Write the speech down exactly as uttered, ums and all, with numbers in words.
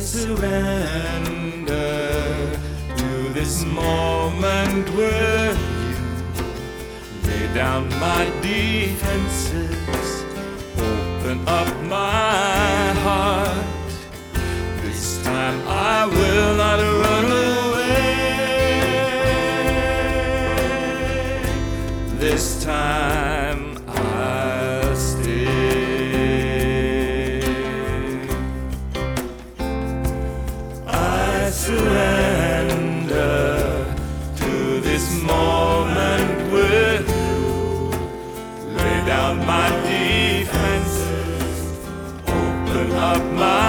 surrender to this moment where you lay down my defenses, open up my heart. This time I will not run away. This time I'll stay. I surrender to this moment with you. Lay down my defenses, open up my